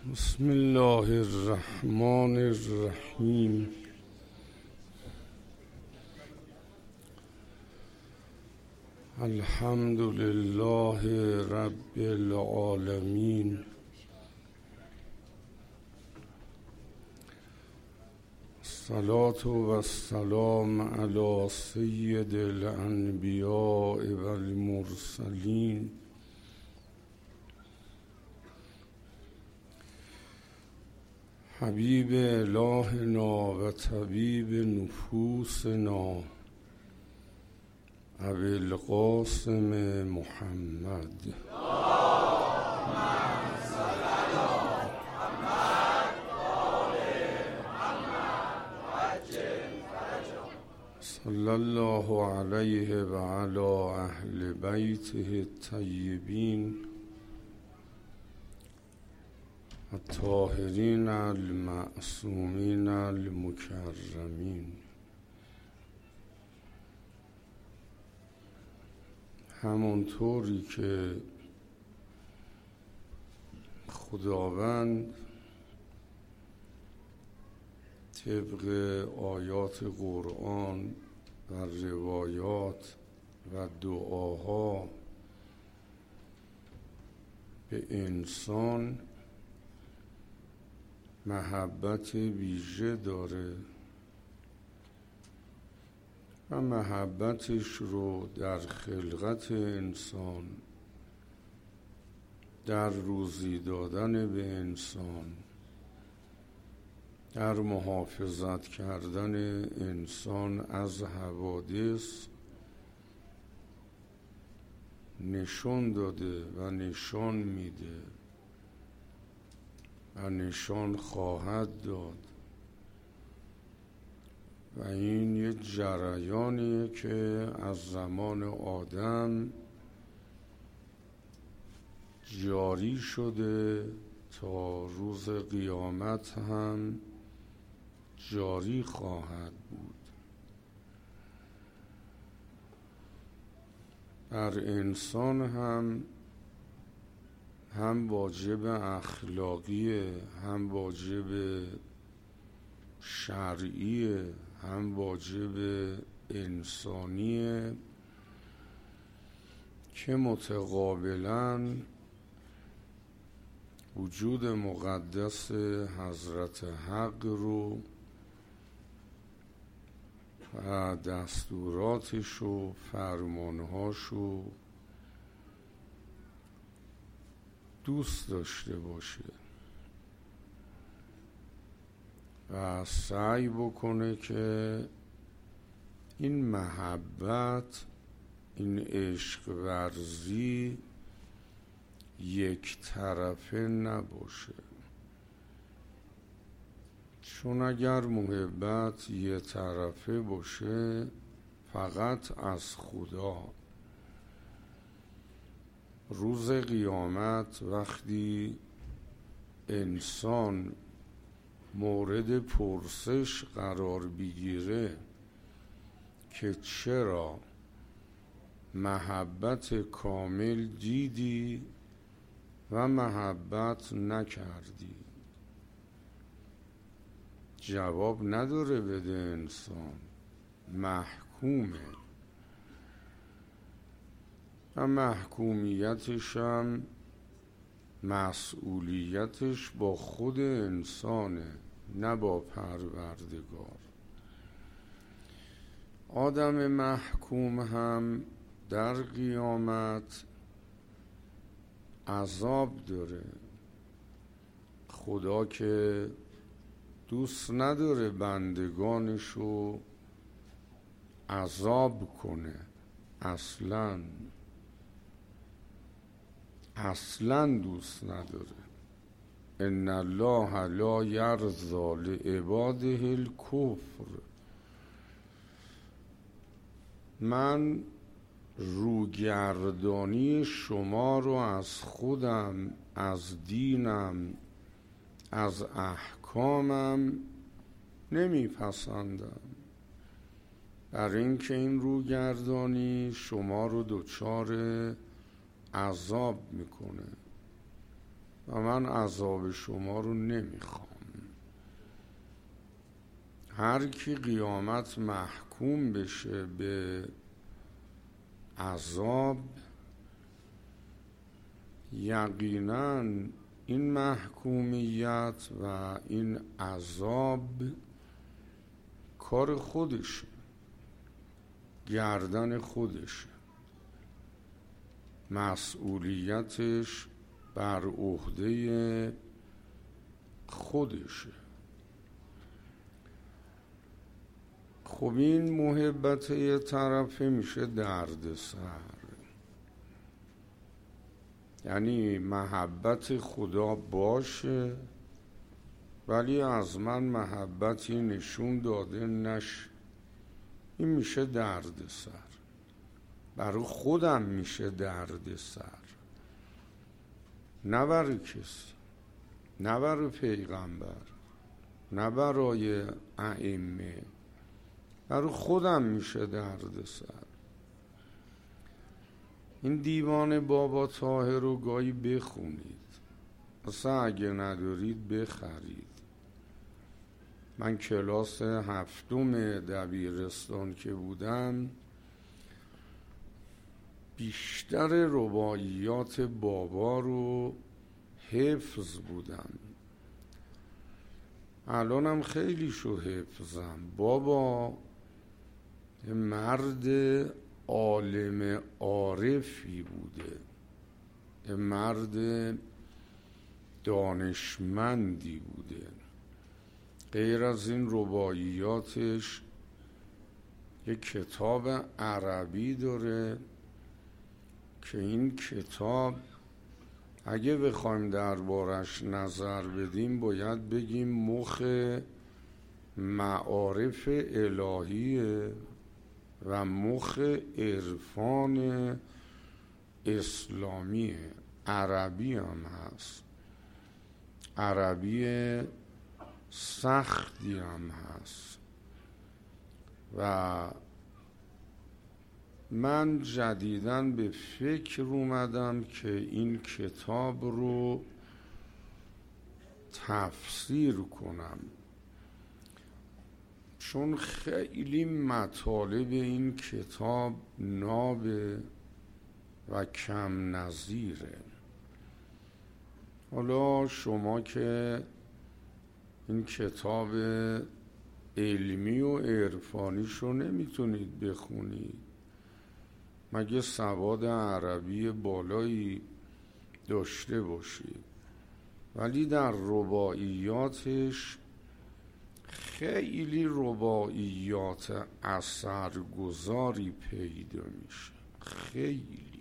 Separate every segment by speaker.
Speaker 1: بسم الله الرحمن الرحیم. الحمد لله رب العالمین. الصلاة و السلام علی سید الانبیاء و المرسلین حبیب الهنا و طبیب نفوسنا ابی القاسم محمد. صلی الله علیه و علی اهل بیته الطیبین الطاهرین المعصومین المکرمین. همونطوری که خداوند طبق آیات قرآن و روایات و دعاها به انسان محبت ویژه داره و محبتش رو در خلقت انسان، در روزی دادن به انسان، در محافظت کردن انسان از حوادث نشون داده و نشان میده و نشان خواهد داد. و این یه جریانیه که از زمان آدم جاری شده تا روز قیامت هم جاری خواهد بود. بر انسان هم واجب اخلاقیه، هم واجب شرعیه، هم واجب انسانیه که متقابلاً وجود مقدس حضرت حق رو و دستوراتش و فرمانهاش رو دوست داشته باشه و سعی بکنه که این محبت، این عشق ورزی یک طرفه نباشه. چون اگر محبت یک طرفه باشه فقط از خدا، روز قیامت وقتی انسان مورد پرسش قرار بگیره که چرا محبت کامل دیدی و محبت نکردی، جواب نداره بده. انسان محکومه و محکومیتش هم مسئولیتش با خود انسانه، نه با پروردگار. آدم محکوم هم در قیامت عذاب داره. خدا که دوست نداره بندگانشو عذاب کنه، اصلاً دوست نداره. ان الله لا یرضی لعباده الکفر. من روگردانی شما رو از خودم، از دینم، از احکامم نمیپسندم، برای اینکه این روگردانی شما رو دچار عذاب میکنه. و من عذاب شما رو نمیخوام. هر کی قیامت محکوم بشه به عذاب، یقینا این محکومیت و این عذاب کار خودشه، گردن خودشه، مسئولیتش بر عهده خودشه. خب این محبت یه طرفه میشه دردسر، یعنی محبت خدا باشه ولی از من محبتی نشون داده نشه، این میشه دردسر. برای خودم میشه دردسر، نه برای کسی، نه برای پیغمبر، نه برای ائمه، برای خودم میشه دردسر. این دیوان بابا طاهر رو گاهی بخونید، اصلا اگه ندارید بخرید. من کلاس 7 دبیرستان که بودم بیشتر رباعیات بابا رو حفظ بودم، الانم خیلی شو حفظم. بابا مرد عالم عارفی بوده، مرد دانشمندی بوده. غیر از این رباعیاتش یک کتاب عربی داره که این کتاب اگه بخوایم دربارش نظر بدیم باید بگیم مخ معارف الهیه و مخ عرفان اسلامیه. عربی هم هست، عربی سختی هم هست. و من جدیداً به فکر اومدم که این کتاب رو تفسیر کنم، چون خیلی مطالب این کتاب نابه و کم نظیره. حالا شما که این کتاب علمی و عرفانیشو نمیتونید بخونید، مگه سواد عربی بالایی داشته باشید، ولی در رباعیاتش خیلی رباعیات اثرگذاری پیدا میشه، خیلی،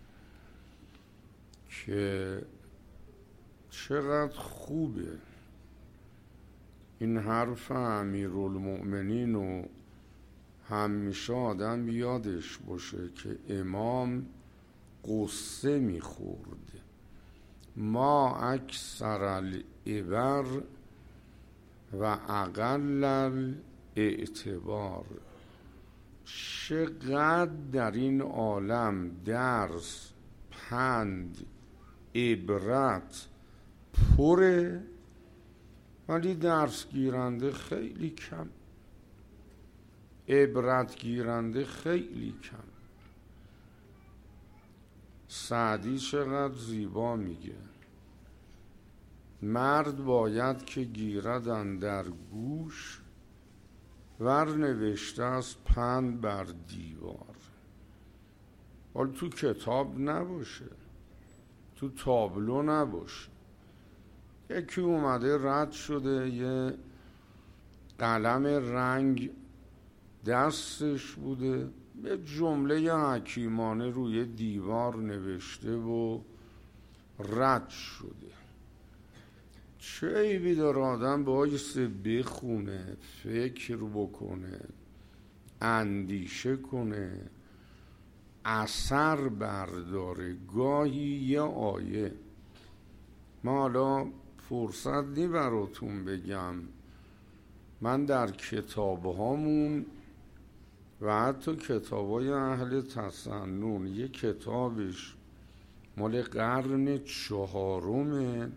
Speaker 1: که چقدر خوبه. این حرف امیرالمؤمنین و همیشه آدم یادش باشه که امام قصه میخورد، ما اکثر العبر و اقل الاعتبار. چقدر در این عالم درس، پند، عبرت پره ولی درس گیرنده خیلی کم، عبرت گیرنده خیلی کم. سعدی چقدر زیبا میگه، مرد باید که گیردن در گوش، ور نوشته از پند بر دیوار. حالا تو کتاب نباشه، تو تابلو نباشه، یکی اومده رد شده یه قلم رنگ دستش بوده، یه جمله حکیمانه روی دیوار نوشته و رد شده. چه عیبی داره آدم بایسته بخونه، فکر بکنه، اندیشه کنه، اثر برداره. گاهی یه آیه، ما حالا فرصت نی براتون بگم، من در کتابهامون و حتی کتابای اهل تسنن، یه کتابش مال قرن 4.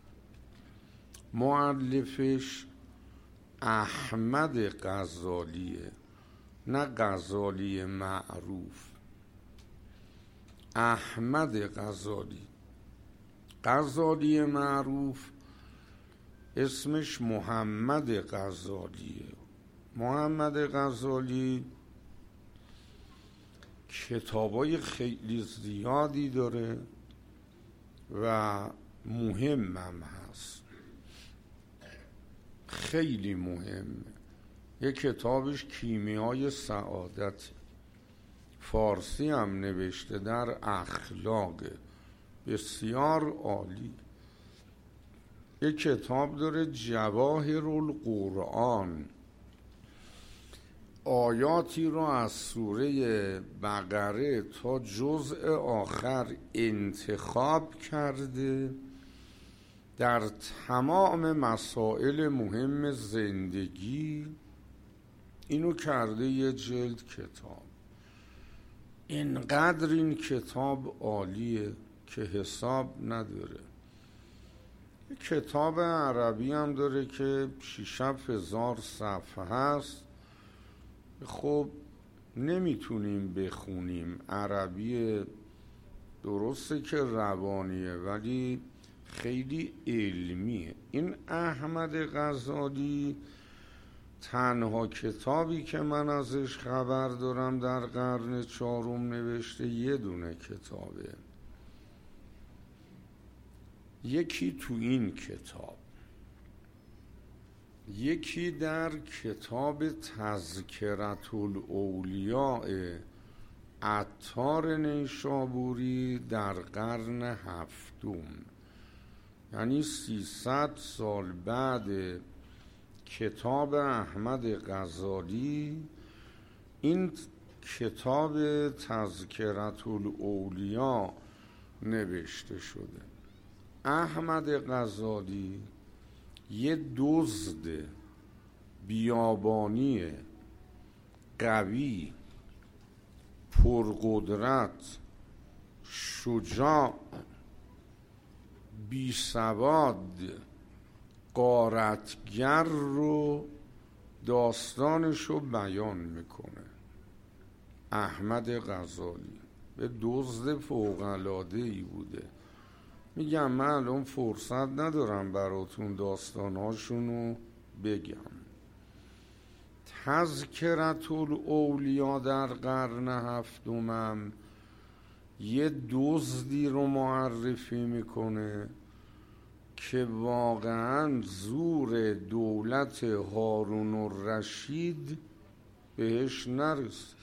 Speaker 1: مؤلفش احمد غزالیه، نه غزالی معروف، احمد غزالی. غزالی معروف اسمش محمد غزالیه. محمد غزالی کتابای خیلی زیادی داره و مهمم هست، خیلی مهمه. یک کتابش کیمیای سعادت، فارسی هم نوشته، در اخلاق، بسیار عالی. یک کتاب داره جواهر القرآن، آیاتی رو از سوره بقره تا جزء آخر انتخاب کرده در تمام مسائل مهم زندگی. اینو کرده یه جلد کتاب. اینقدر این کتاب عالیه که حساب نداره. یه کتاب عربی هم داره که 6-7 هزار صفحه هست. خب نمیتونیم بخونیم، عربی درسته که روانیه ولی خیلی علمیه. این احمد غزالی تنها کتابی که من ازش خبر دارم در قرن 4 نوشته یه دونه کتابه. یکی تو این کتاب، یکی در کتاب تذکرة الاولیاء عطار نیشابوری در قرن 7، یعنی 300 سال بعد کتاب احمد غزالی. این کتاب تذکرة الاولیاء نوشته شده. احمد غزالی یه دزد بیابانی قوی، پرقدرت، شجاع، بیسواد، غارتگر رو داستانشو بیان میکنه. احمد غزالی به دزد فوق‌العاده‌ای بوده. میگم من الان فرصت ندارم براتون داستاناشونو بگم. تذکرة الاولیاء در قرن 7 یه دزدی رو معرفی میکنه که واقعا زور دولت هارون الرشید بهش نرسید،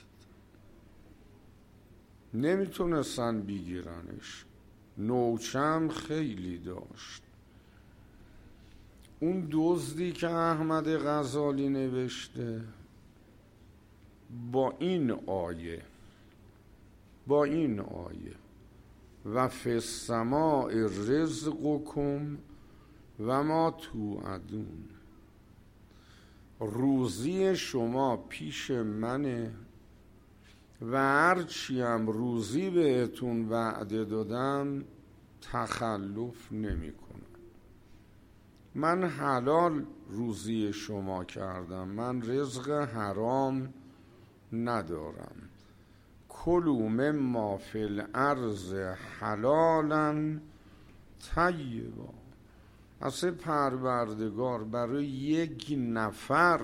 Speaker 1: نمیتونستن بگیرنش، نوچم خیلی داشت. اون دزدی که احمد غزالی نوشته با این آیه و فی السماء رزقکم و ما توعدون، روزی شما پیش منه و هرچی هم روزی بهتون وعده دادم تخلف نمی کنم. من حلال روزی شما کردم، من رزق حرام ندارم. کلوا مما فی الارض حلالا طیبا. اصلا پروردگار برای یک نفر،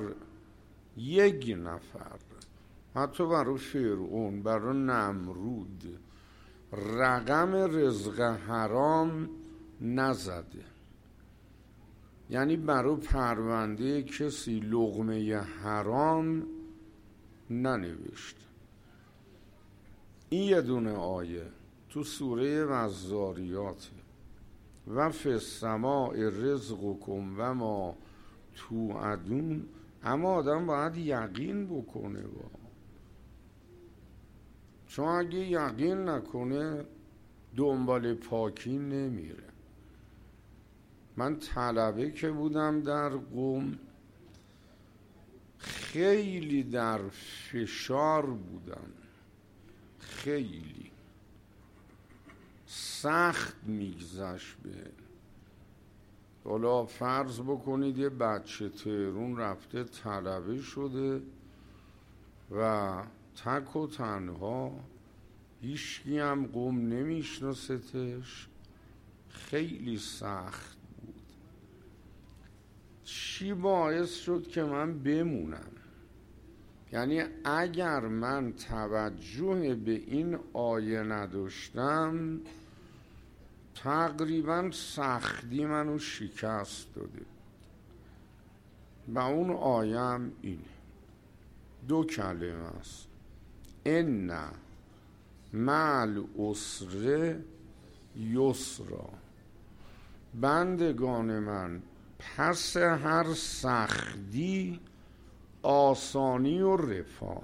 Speaker 1: حتی برای فرعون، برای نمرود، رقم رزق حرام نزده. یعنی برای پرونده کسی لقمه حرام ننوشته. این یه دونه آیه تو سوره والذاریات، و فی السماء رزقکم و ما توعدون. اما آدم باید یقین بکنه چون اگه یقین نکنه دنبال پاکی نمیره. من طلبه که بودم در قم خیلی در فشار بودم، خیلی سخت میگذشت به. حالا فرض بکنید یه بچه تهرون رفته طلبه شده و تک و تنها، هیچکی هم قوم نمیشناستش، خیلی سخت بود. چی باعث شد که من بمونم؟ یعنی اگر من توجه به این آیه نداشتم، تقریبا سختی منو شکست داده. و اون آیه هم اینه، 2 کلمه است: ان مع العسر یسرا. بندگان من، پس هر سختی آسانی و رفاه.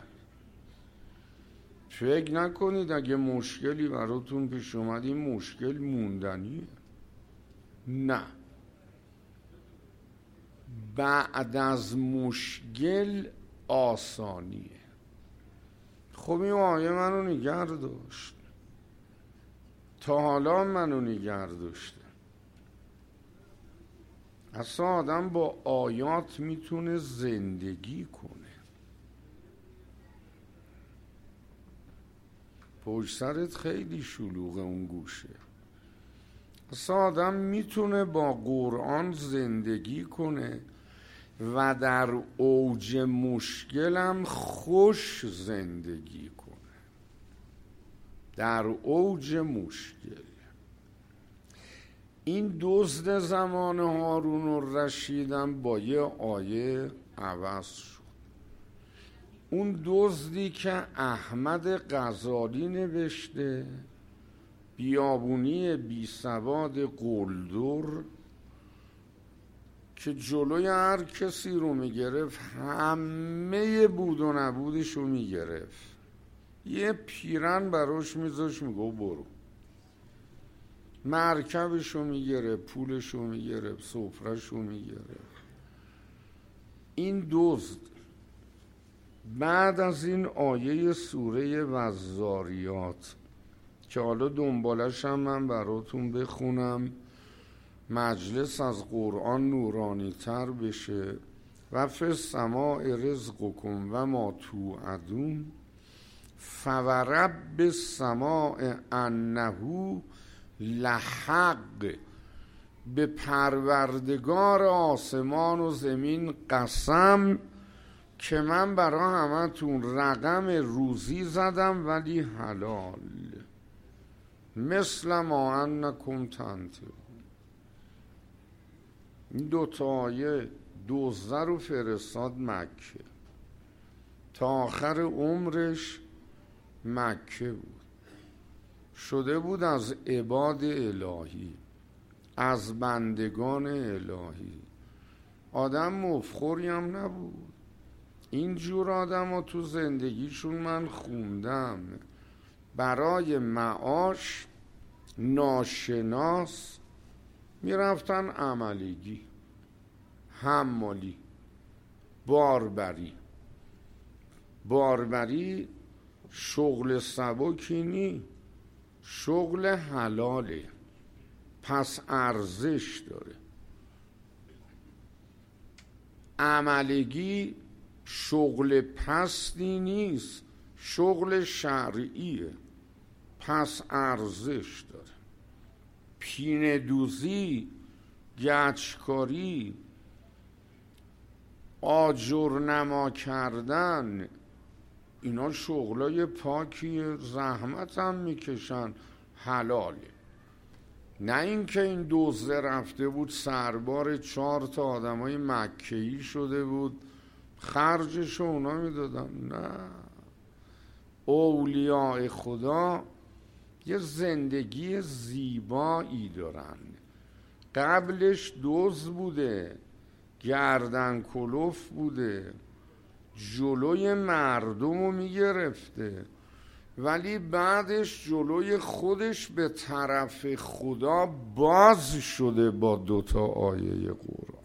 Speaker 1: فکر نکنید اگه مشکلی براتون پیش اومد این مشکل موندنیه. نه، بعد از مشکل آسانیه. خب این آیه منو نگه داشت، تا حالا منو نگه داشته. اصلا آدم با آیات میتونه زندگی کنه. پشت سرت خیلی شلوغه اون گوشه. اصلا آدم میتونه با قرآن زندگی کنه و در اوج مشکلم خوش زندگی کنه. در اوج مشکل. این دزد زمان هارون الرشیدم با یه آیه عوض شد. اون دزدی که احمد غزالی نوشته، بیابونی بی سواد قلدر، که جلوی هر کسی رو میگرفت، همه بود و نبودش رو میگرفت، یه پیرن براش میذاش میگو برو، مرکبش رو میگرفت، پولش رو میگرفت، سفرش رو میگرفت. این دزد بعد از این آیه سوره والذاریات که حالا دنبالش هم من براتون بخونم، مجلس از قرآن نورانی تر بشه، و فی السماء رزقکم و ما توعدون فورب السماء انه لحق. به پروردگار آسمان و زمین قسم که من برای همتون رقم روزی زدم ولی حلال، مثل ما انکم تنطقون. این 2 آیه دزده رو فرستاد مکه، تا آخر عمرش مکه بود، شده بود از عباد الهی، از بندگان الهی. آدم مفخوری هم نبود. اینجور آدم ها تو زندگیشون من خوندم، برای معاش ناشناس میرفتن عملیگی، حمالی، باربری شغل سبکی نی، شغل حلاله، پس ارزش داره. عملیگی شغل پستی نیست، شغل شرعیه، پس ارزش داره. پینه دوزی، گچکاری، آجر نما کردن، اینا شغلای پاکیه، زحمت هم میکشن، حلاله. نه اینکه این دزده رفته بود سربار 4 تا آدمای مکه‌ای شده بود خرجشو اونا میدادن. نه، اولیاء خدا یه زندگی زیبایی دارن. قبلش دزد بوده، گردن کلوف بوده، جلوی مردم رو میگرفته، ولی بعدش جلوی خودش به طرف خدا باز شده با 2 تا آیه قرآن،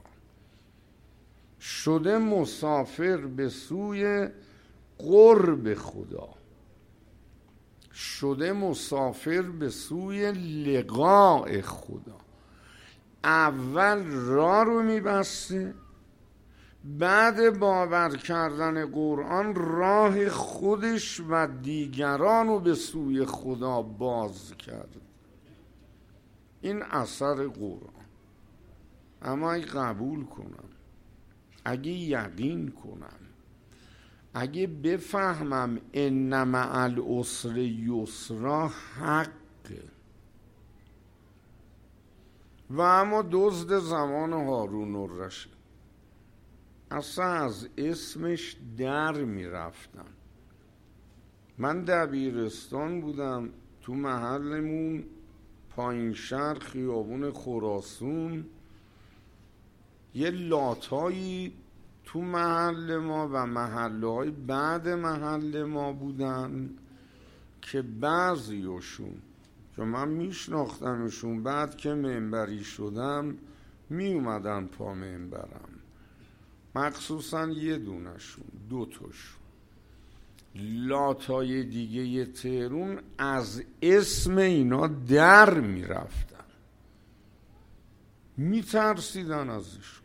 Speaker 1: شده مسافر به سوی قرب خدا. شده مسافر به سوی لقاء خدا. اول راه رو میبسته، بعد باور کردن قرآن راه خودش و دیگران رو به سوی خدا باز کرد. این اثر قرآن. اما اگه قبول کنم، اگه یقین کنم، اگه بفهمم ان مع العسر یسرا حقه. و اما دزد زمان هارون الرشید اصلا از اسمش در میرفتم. من دبیرستان بودم، تو محلمون پایین شهر خیابون خراسون یه لاتایی تو محل ما و محله‌های بعد محل ما بودن که بعضیشون که من میشناختمشون، بعد که منبری شدم می اومدن پا منبرم، مخصوصا یه دونشون، دوتاشون لاتای دیگه تهرون از اسم اینا در میرفتن، میترسیدن ازشون،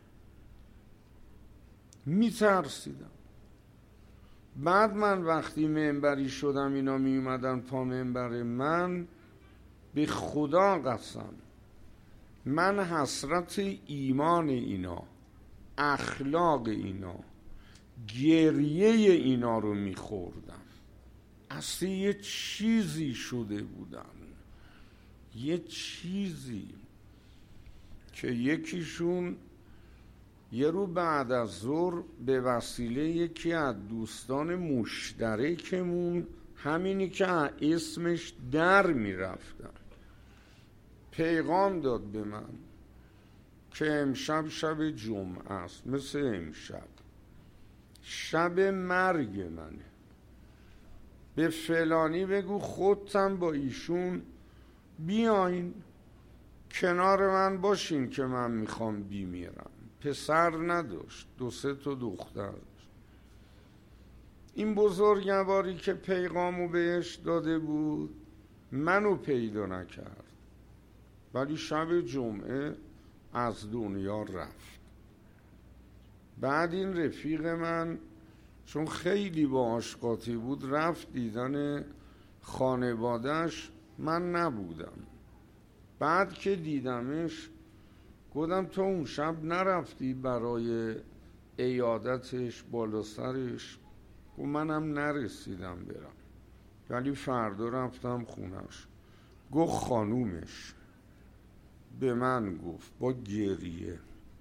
Speaker 1: میترسیدن. بعد من وقتی منبری شدم اینا می اومدن پا منبر من، به خدا قسم من حسرت ایمان اینا، اخلاق اینا، گریه اینا رو میخوردم. اصلا یه چیزی شده بودن، یه چیزی که یکیشون یه رو بعد از ظهر به وسیله یکی از دوستان مشترکمون، همینی که اسمش در میرفتن، پیغام داد به من که امشب شب جمعه است، مثل امشب شب مرگ منه، به فلانی بگو خودتم با ایشون بیاین کنار من باشین که من میخوام بیمیرم. پسر نداشت، 2-3 تا دختر داشت. این بزرگواری که پیغامو بهش داده بود منو پیدا نکرد، ولی شب جمعه از دنیا رفت. بعد این رفیق من چون خیلی باهاش قاطی بود رفت دیدن خانواده‌اش، من نبودم. بعد که دیدمش گفتم تو اون شب نرفتی برای عیادتش بالا سرش؟ گفت منم نرسیدم برم، ولی فردا رفتم خونش. گفت خانومش به من گفت با گریه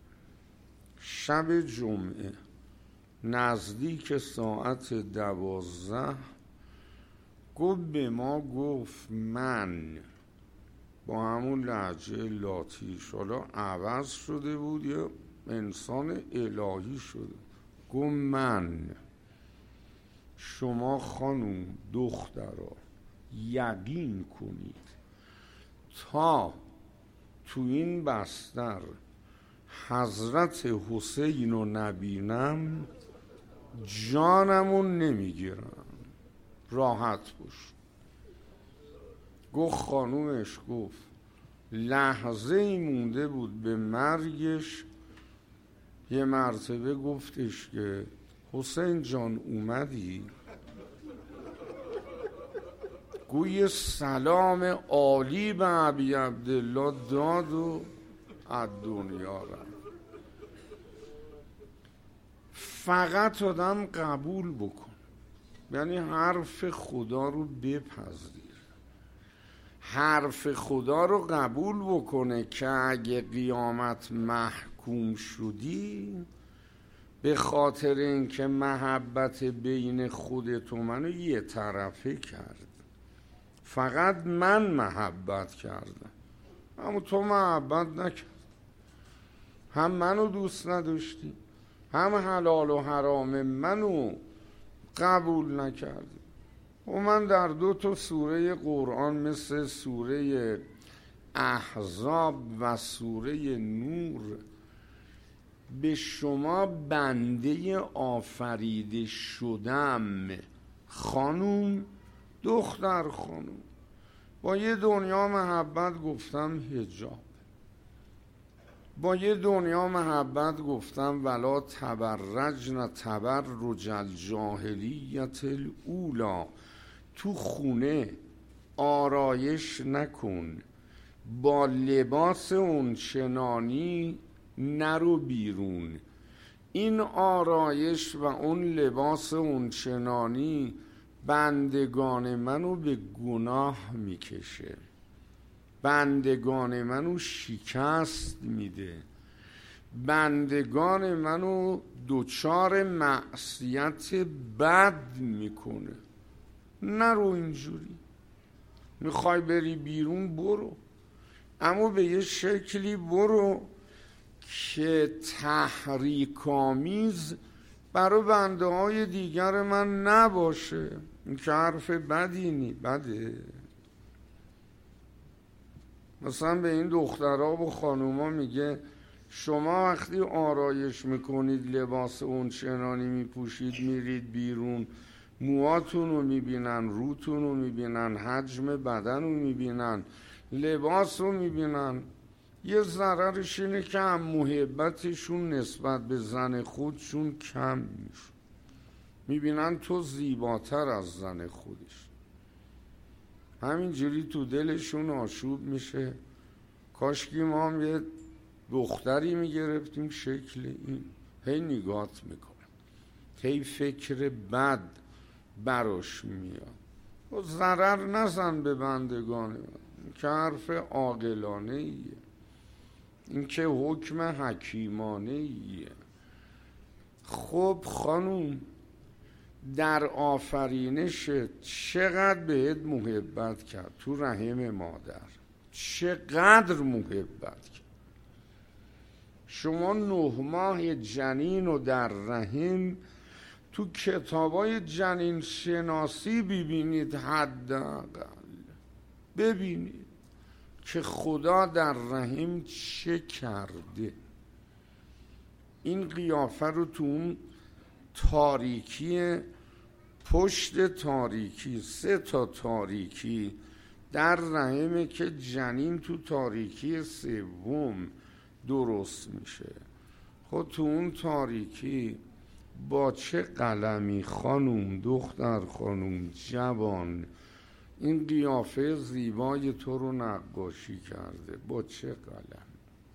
Speaker 1: شب جمعه نزدیک ساعت 12 گفت به ما گفت من با همون لهجه لاتیش، حالا عوض شده بود یا انسان الهی شده، گفت من شما خانوم دخترها یقین کنید تا تو این بستر حضرت حسین رو نبینم جانمون نمیگیرم، راحت باش. گفت خانومش گفت لحظه ای مونده بود به مرگش، یه مرتبه گفتش که حسین جان اومدی؟ گوی سلام عالی به ابی عبدالله داد و از دنیا رفت. فقط آدم قبول بکن، یعنی حرف خدا رو بپذیر، حرف خدا رو قبول بکنه که اگه قیامت محکوم شدی به خاطر اینکه محبت بین خودت و منو یه طرفه کرد، فقط من محبت کردم اما تو محبت نکرد، هم منو دوست نداشتی هم حلال و حرام منو قبول نکردی. و من در 2 سوره قرآن مثل سوره احزاب و سوره نور به شما بنده آفریده شدم خانوم دختر خانم با یه دنیا محبت گفتم حجاب، با یه دنیا محبت گفتم ولا تبرجن تبرج الجاهلیت الاولی. تو خونه آرایش نکن، با لباس اون چنانی نرو بیرون. این آرایش و اون لباس اون چنانی بندگان منو به گناه میکشه، بندگان منو شکست میده، بندگان منو دوچار معصیت بد میکنه. نرو اینجوری. میخوای بری بیرون برو، اما به یه شکلی برو که تحریک‌آمیز برای بنده های دیگر من نباشه. این که حرف بدی نی، بده. مثلا به این دخترها و خانوما میگه شما وقتی آرایش میکنید، لباس اون چنانی میپوشید، میرید بیرون، موهاتون رو میبینن، روتون رو میبینن، حجم بدن رو میبینن، لباس رو میبینن، یه ضررش اینه که هم محبتشون نسبت به زن خودشون کم میشه، میبینن تو زیباتر از زن خودش، همینجوری تو دلشون آشوب میشه. کاشکی ما هم یه دختری میگرفتیم شکل این، هی نگات میکنه، هی فکر بد براش میاد. و ضرر نزن به بندگان من، این که حرف عاقلانه ایه، این که حکم حکیمانه ایه. خب خانوم، در آفرینشت چقدر بهت محبت کرد تو رحم مادر، چقدر محبت کرد. شما 9 ماه جنین رو در رحم تو کتابای جنین شناسی ببینید، حداقل ببینید که خدا در رحم چه کرده. این قیافه رو تو اون تاریکی، پشت تاریکی، 3 تا تاریکی در رحمه که جنین تو تاریکی 3 درست میشه. خود تو اون تاریکی با چه قلمی خانوم، دختر خانوم، جوان، این قیافه زیبای تو رو نقاشی کرده؟ با چه قلم،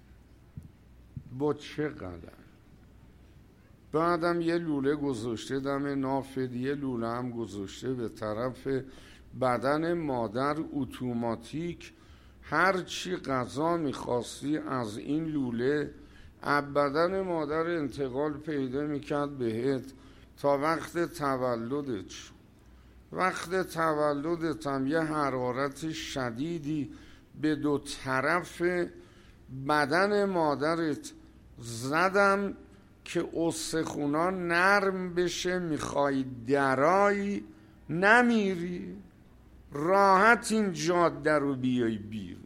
Speaker 1: با چه قلم؟ بعدم یه لوله گذاشته دم نافت، یه لوله هم گذاشته به طرف بدن مادر اتوماتیک. هر چی غذا میخواستی از این لوله بدن مادر انتقال پیدا میکرد بهت تا وقت تولدت شد. وقت تولدت هم یه حرارت شدیدی به 2 طرف بدن مادرت زدم که استخونا نرم بشه، میخوای درایی نمیری، راحت این جاده رو بیای بیرون.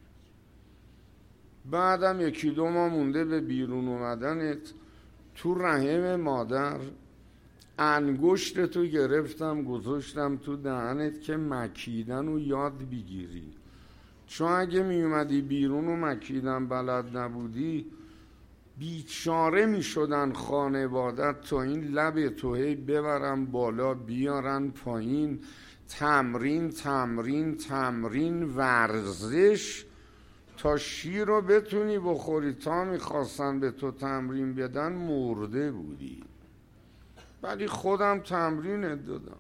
Speaker 1: بعدم 1-2 ماه مونده به بیرون اومدنت تو رحم مادر، انگشتتو گرفتم گذاشتم تو دهنت که مکیدن رو یاد بگیری، چون اگه میومدی بیرون و مکیدن بلد نبودی بیچاره میشدن خانوادت تا این لب تو هی ببرن بالا بیارن پایین. تمرین تمرین تمرین، ورزش تا شیر رو بتونی بخوری. تا میخواستن به تو تمرین بدن مرده بودی، ولی خودم تمرینت دادم.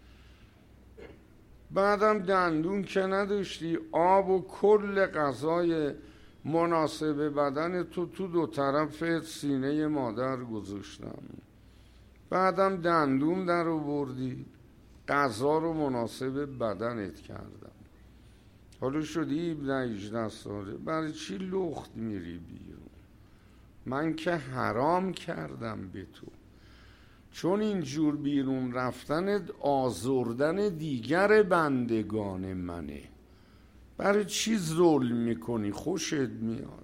Speaker 1: بعدم دندون که نداشتی، آب و کل غذای مناسب بدن تو 2 طرف سینه مادر گذاشتم. بعدم دندون در آوردی، غذا رو مناسب بدنت کردم. حالا شدی 17-18 ساله، برای چی لخت میری بیرون؟ من که حرام کردم به تو، چون اینجور بیرون رفتن آزردن دیگر بندگان منه. برای چی ظلم میکنی؟ خوشت میاد،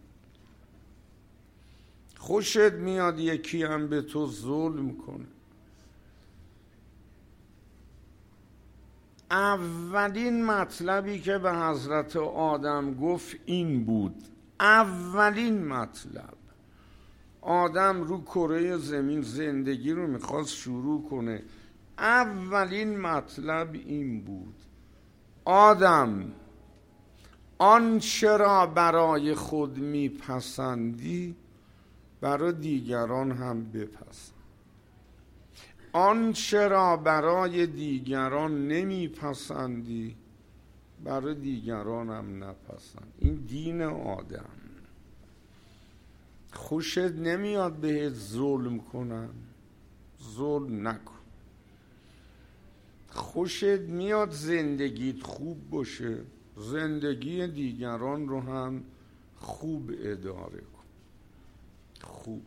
Speaker 1: خوشت میاد یکی هم به تو ظلم کنه. اولین مطلبی که به حضرت آدم گفت این بود. اولین مطلب، آدم رو کره زمین زندگی رو میخواست شروع کنه، اولین مطلب این بود: آدم آنچه را برای خود میپسندی برای دیگران هم بپسند، آنچه را برای دیگران نمیپسندی برای دیگران هم نپسند. این دین آدم. خوشت نمیاد بهت ظلم کنن، ظلم نکن. خوشت میاد زندگیت خوب باشه، زندگی دیگران رو هم خوب اداره کن. خوب.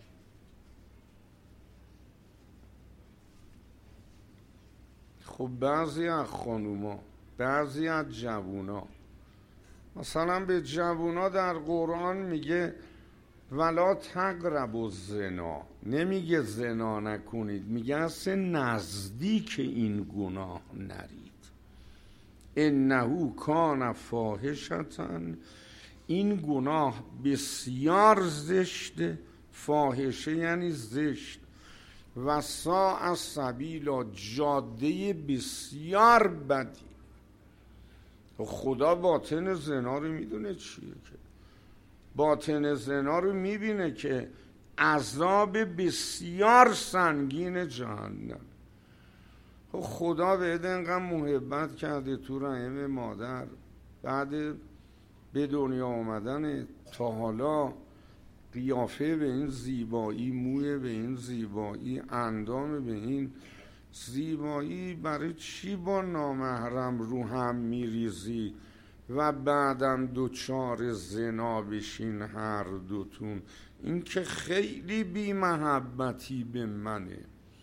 Speaker 1: خب بعضی از خانوما، بعضی از جوونا، مثلا به جوونا در قرآن میگه ولا تقربوا الزنا، نمیگه زنا نکنید، میگه اصلا نزدیک این گناه نرید. انه کان فاحشة، این گناه بسیار زشته. فاحشه یعنی زشت. و ساء سبیلا، جاده بسیار بدی. خدا باطن زنا رو میدونه چیه، که باطن زنا رو میبینه که عذاب بسیار سنگین جهنم. خدا بهت اینقدر محبت کرده تو رحم مادر، بعد به دنیا آمدن تا حالا قیافه به این زیبایی، موی به این زیبایی، اندام به این زیبایی، برای چی با نامحرم رو هم میریزی و بعدم دوچار زنا بشین هر دوتون؟ این که خیلی بی محبتی به منه.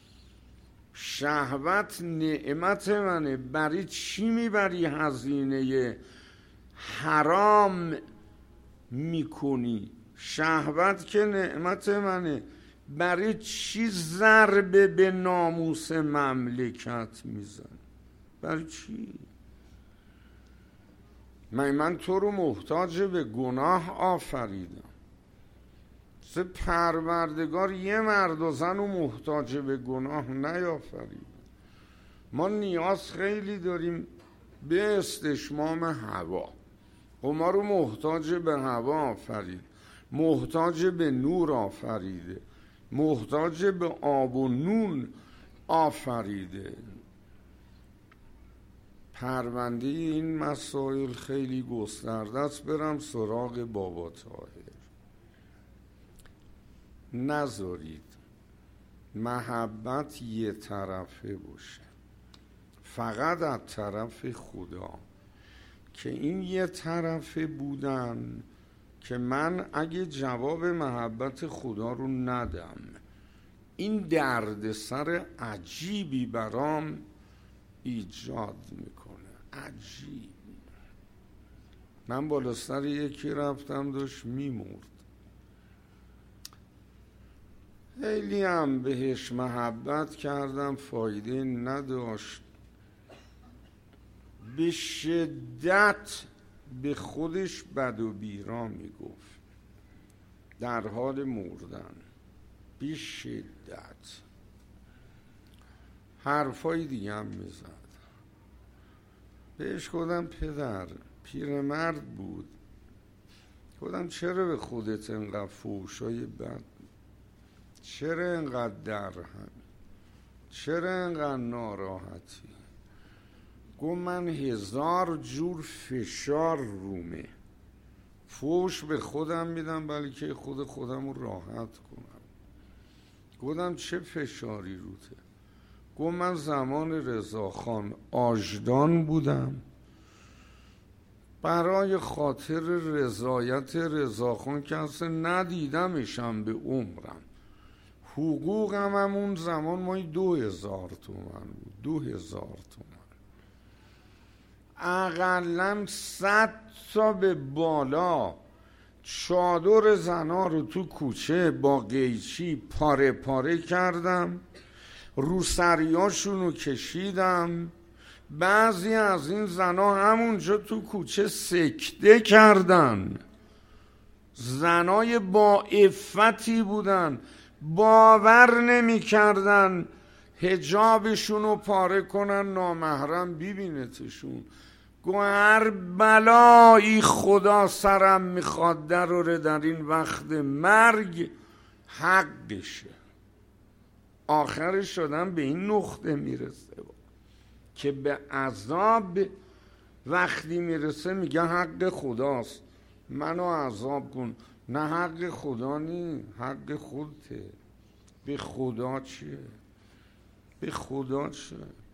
Speaker 1: شهوت نعمت منه، برای چی میبری هزینه حرام میکنی؟ شهوت که نعمت منه، برای چی ضربه به ناموس مملکت میزن؟ برای چی؟ من تو رو محتاج به گناه آفریدم. پروردگار یه مرد و زن رو محتاج به گناه نیافرید. ما نیاز خیلی داریم به استشمام هوا. و ما رو محتاج به هوا آفرید، محتاج به نور آفریده، محتاج به آب و نون آفریده. پرونده این مسائل خیلی گسترده است. برم سراغ بابا طاهر. نذارید محبت یه طرفه باشه، فقط از طرف خدا، که این یه طرفه بودن که من اگه جواب محبت خدا رو ندم این دردسر عجیبی برام ایجاد میکنه. عجیب. من بالا سر یکی رفتم داشت میمرد، خیلی هم بهش محبت کردم، فایده نداشت. به شدت به خودش بد و بیرا میگفت در حال مردن، به شدت حرفای دیگه هم میزد. بهش گفتم پدر، پیرمرد بود، گفتم چرا به خودت انقدر فحشای بد، چرا انقدر درهم، چرا انقدر ناراحتی؟ گفت من 1000 جور فشار رومه، فوش به خودم میدم بلکه خودم رو راحت کنم. گفتم چه فشاری روته؟ گفت من زمان رضاخان آجدان بودم، برای خاطر رضایت رضاخان که اصلا ندیدمشم به عمرم، حقوقم هم اون زمان مایی 2000 تومن بود، 2000 تومن، اقلن 100 تا به بالا چادر زنا رو تو کوچه با قیچی پاره پاره کردم، روسریاشون رو کشیدم، بعضی از این زنا همونجا تو کوچه سکته کردن. زنای با عفتی بودن، باور نمی کردن حجابشون رو پاره کنن نامحرم ببینتشون. گو هر بلایی خدا سرم میخواد دراره در این وقت مرگ حقشه. آخرش شدن به این نقطه میرسه که به عذاب وقتی میرسه میگه حق خداست، منو عذاب کن. نه حق خدا نی، حق خودته. به خدا چیه؟ به خدا چیه؟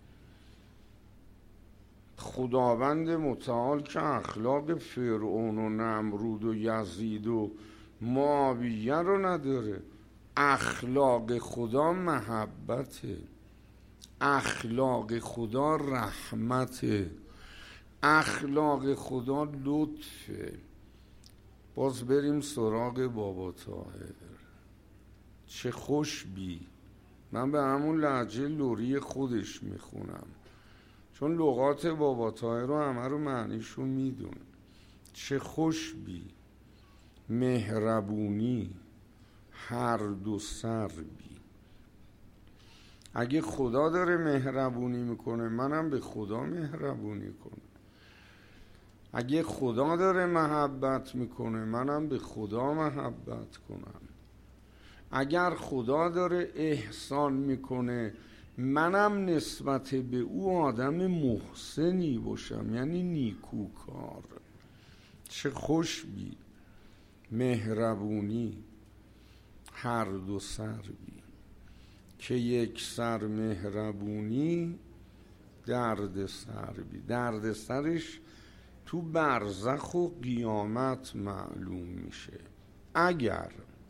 Speaker 1: خداوند متعال که اخلاق فرعون و نمرود و یزید و معاویه رو نداره. اخلاق خدا محبته، اخلاق خدا رحمته، اخلاق خدا لطفه. باز بریم سراغ بابا طاهر. چه خوش بی، من به همون لهجه لوری خودش میخونم چون لغات بابا طاهر رو همه رو معنیشو میدونه. چه خوش بی، مهربونی، هر دو سر بی. اگه خدا داره مهربونی میکنه منم به خدا مهربونی کنم. اگه خدا داره محبت میکنه منم به خدا محبت کنم. اگر خدا داره احسان میکنه منم نسبت به او آدم محسنی باشم، یعنی نیکوکار. چه خوش بی، مهربونی، هر دو سر بی. که یک سر مهربونی درد سر بی. درد سرش تو برزخ و قیامت معلوم میشه. اگر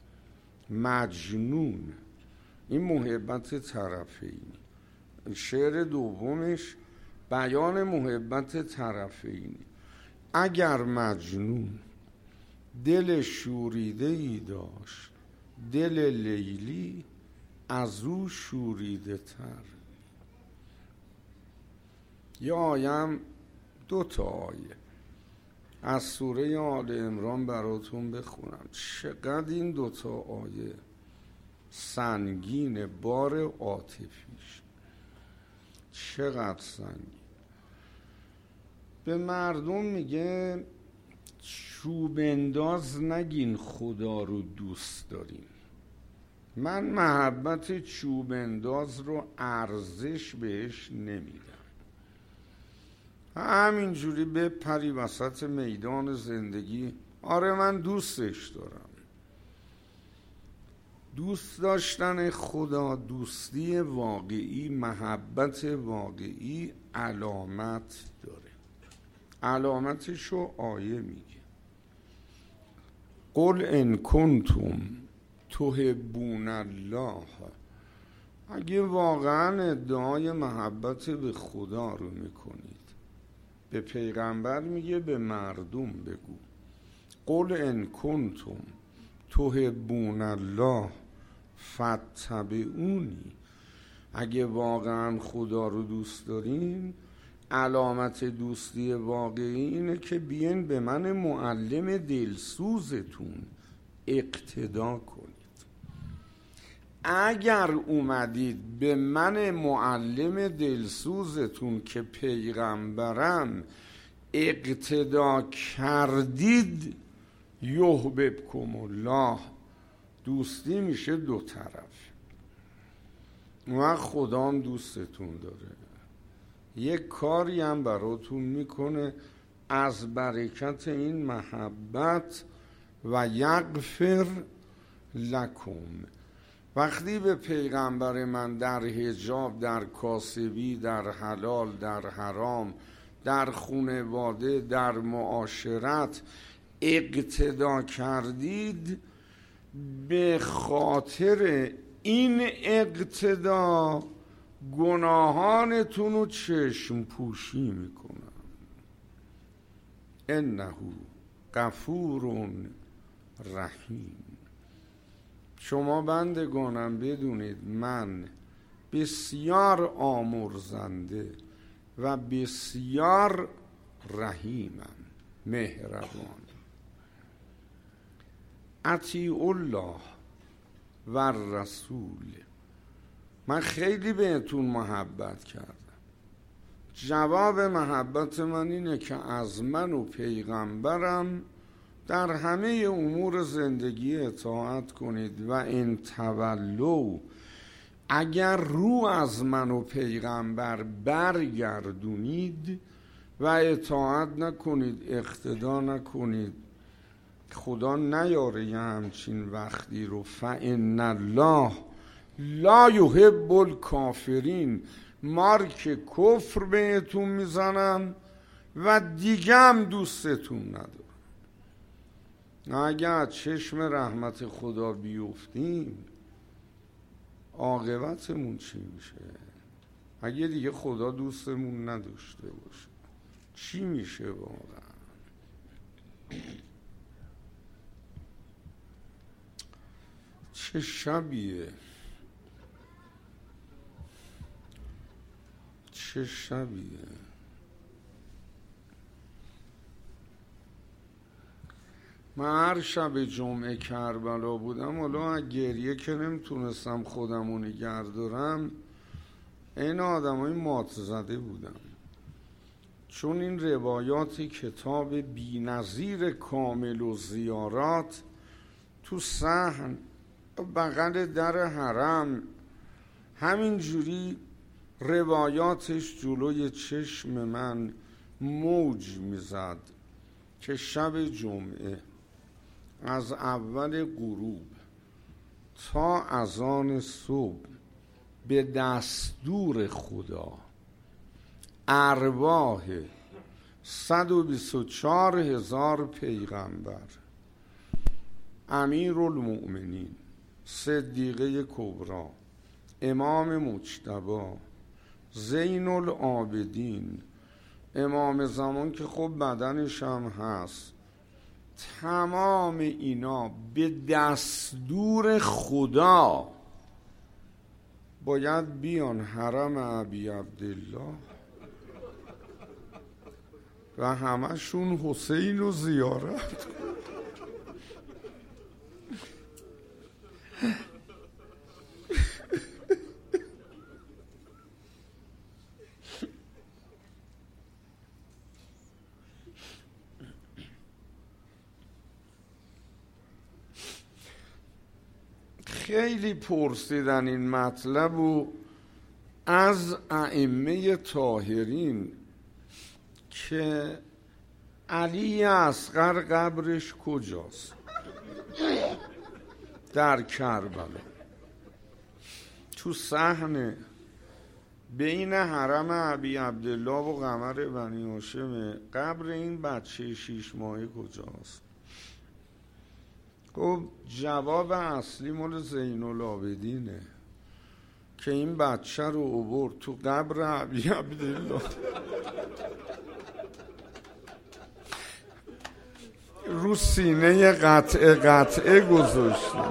Speaker 1: مجنون، این محبت طرفینی، شعر دومش بیان محبت طرفینی. اگر مجنون دل شوریده ای داشت، دل لیلی از او شوریده تر. یا آیم 2 آیه از سوره آل عمران براتون بخونم. چقدر این 2 آیه سنگین، بار عاطفیش چقدر سنگین. به مردم میگه چوب انداز نگین خدا رو دوست داریم. من محبت چوب انداز رو ارزش بهش نمیدم. همینجوری بپری وسط میدان زندگی، آره من دوستش دارم. دوست داشتن خدا، دوستی واقعی، محبت واقعی علامت داره. علامتشو آیه میگه قل ان کنتم تحبون الله. اگه واقعا ادعای محبت به خدا رو میکنید، به پیغمبر میگه به مردم بگو قل ان کنتم تحبون الله فاتبعونی. اگه واقعا خدا رو دوست دارین، علامت دوستی واقعی اینه که بیاین به من معلم دلسوزتون اقتدا کنید. اگر اومدید به من معلم دلسوزتون که پیغمبرم اقتدا کردید، یحببکم الله، دوستی میشه 2 طرف. و خدا هم دوستتون داره، یک کاری هم براتون میکنه از برکت این محبت و یغفر لکم. وقتی به پیغمبر من در حجاب، در کاسبی، در حلال، در حرام، در خانواده، در معاشرت اقتدا کردید، به خاطر این اقتدا گناهانتون رو چشم پوشی میکنم. انه غفور رحیم. شما بندگانم بدونید من بسیار آمرزنده، و بسیار رحیمم، مهربان. اطیع الله و رسول. من خیلی بهتون محبت کردم. جواب محبت من اینه که از من و پیغمبرم در همه امور زندگی اطاعت کنید و این تولو، اگر رو از من و پیغمبر برگردونید و اطاعت نکنید، اقتدا نکنید، خدا نیاره یه همچین وقتی رو، فإن الله لا یحب الکافرین، مارک کفر بهتون میزنم و دیگه هم دوستتون ندارم. اگر چشم رحمت خدا بیفتیم عاقبتمون چی میشه؟ اگه دیگه خدا دوستمون نداشته باشه چی میشه واقعا؟ چه شبیه، چه شبیه. من هر شب جمعه کربلا بودم، حالا گریه که نمیتونستم خودمو نگه دارم، این آدمای مات زده بودم، چون این روایات کتاب بی‌نظیر کامل و زیارات تو صحن بغل در حرم همینجوری روایاتش جلوی چشم من موج میزد که شب جمعه از اول غروب تا اذان صبح به دستور خدا ارواح 124,000 پیغمبر، امیرالمؤمنین، صدیقه کبری، امام مجتبی، زین العابدین، امام زمان که خب بدنش هم هست، تمام اینا به دستور خدا باید بیان حرم ابی عبدالله و همشون حسین رو زیارت. خیلی پرسیدن این مطلب و از ائمه طاهرین که علی اصغر قبرش کجاست؟ در کربلا، تو صحن بین حرم ابی عبدالله و قمر بنی هاشم. قبر این بچه 6 ماهه کجاست؟ خب جواب اصلی مال زین العابدینه که این بچه رو آورد تو قبر ابی عبدالله، رو سینه قطعه گذاشته.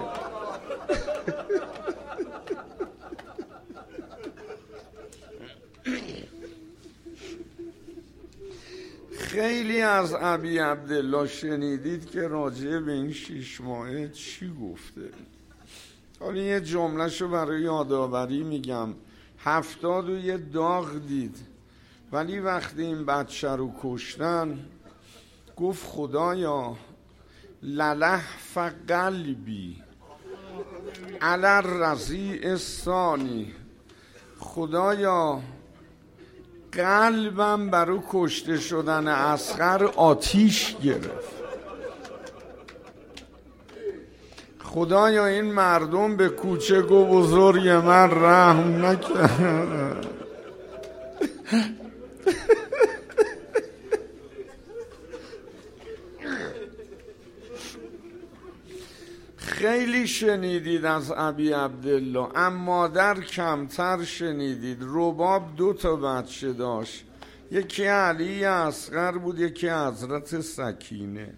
Speaker 1: خیلی از ابی عبدالله شنیدید که راجع به این 6 ماهه چی گفته. حالا یه جملهشو برای یادآوری میگم. 71 داغ دید، ولی وقتی این بچه رو کشتن گفت خدایا للهف قلبی علی الرضیع الثانی، خدایا قلبم برای کشته شدن اصغر آتیش گرفت. خدایا این مردم به کوچک و بزرگ من رحم نکرد. خیلی شنیدید از ابی عبدالله، اما در کمتر شنیدید. رباب 2 تا بچه داشت، یکی علی اصغر بود، یکی حضرت سکینه.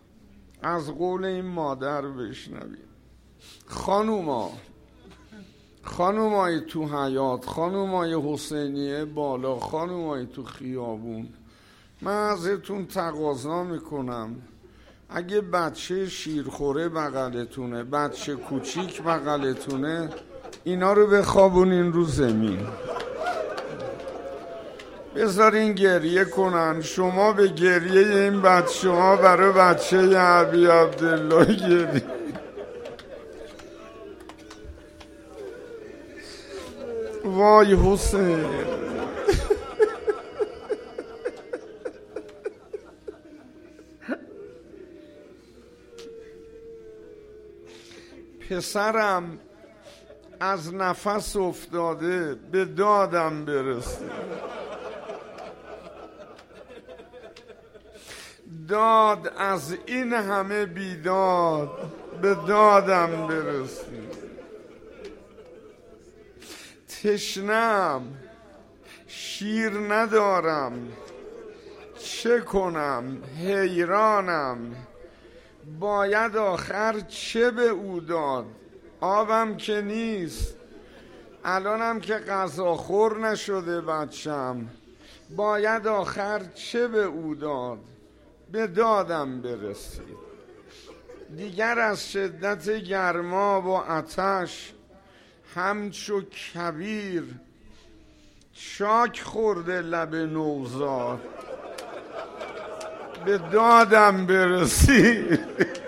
Speaker 1: از قول این مادر بشنوید: خانوما خانومای تو حیات، خانومای حسینیه بالا، خانومای تو خیابون، من ازتون تقاضا میکنم اگه بچه شیرخوره بغلتونه، بچه کوچیک بغلتونه، اینا رو بخوابونین رو زمین، بذارین گریه کنن. شما به گریه این بچه ها برای بچه عبی عبدالله گریه. وای حسین، پسرم از نفس افتاده، به دادم برسه. داد از این همه بیداد، به دادم برسی. تشنم، شیر ندارم، چه کنم؟ حیرانم، باید آخر چه به او داد؟ آبم که نیست، الانم که غذا خور نشده بچم، باید آخر چه به او داد؟ به دادم برسید. دیگر از شدت گرما و آتش همچو کبیر چاک خورده لب نوزاد، به دادم برسید.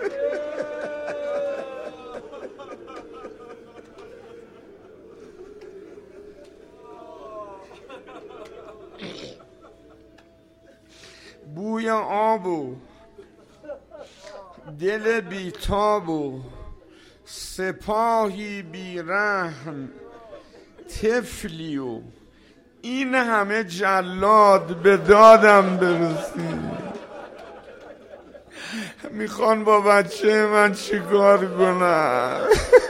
Speaker 1: بوی آب و دل بیتاب و سپاهی بیرحم، طفلی و این همه جلاد، به دادم برسید. میخوان با بچه من چیکار کنن؟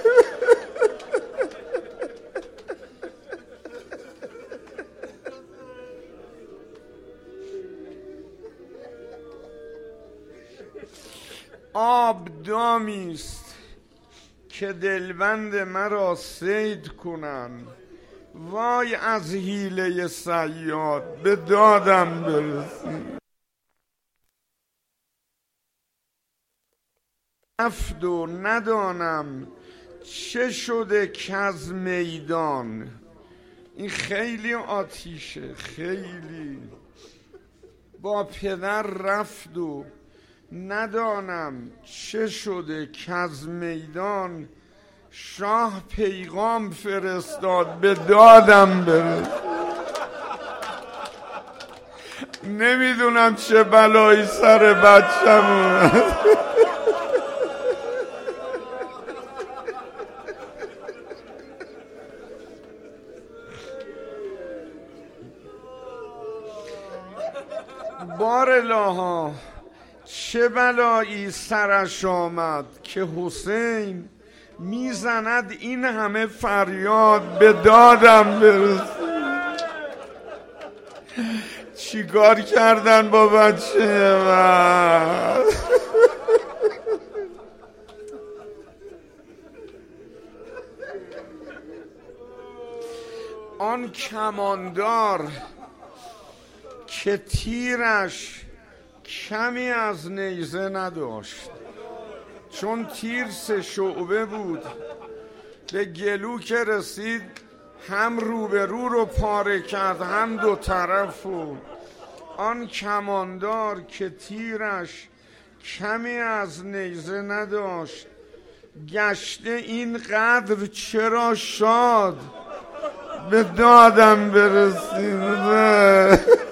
Speaker 1: آب دامیست که دلبند مرا صید کنن، وای از حیله صیاد، به دادم برسید. رفت و ندانم چه شده کز میدان. این خیلی آتیشه، خیلی. با پدر رفت و ندانم چه شده کز میدان، شاه پیغام فرستاد، به دادم برسید. نمیدونم چه بلایی سر بچم اومد. بارالها چه بلایی سرش آمد که حسین میزند این همه فریاد، به دادم برسید. چیکار کردن با بچه من؟ آن کماندار که تیرش کمی از نیزه نداشت، چون تیر 3 شعبه بود، به گلو که رسید هم روبرو رو پاره کرد هم 2 طرفو. آن کماندار که تیرش کمی از نیزه نداشت، گشته این قدر چرا شاد، به دادم برسید.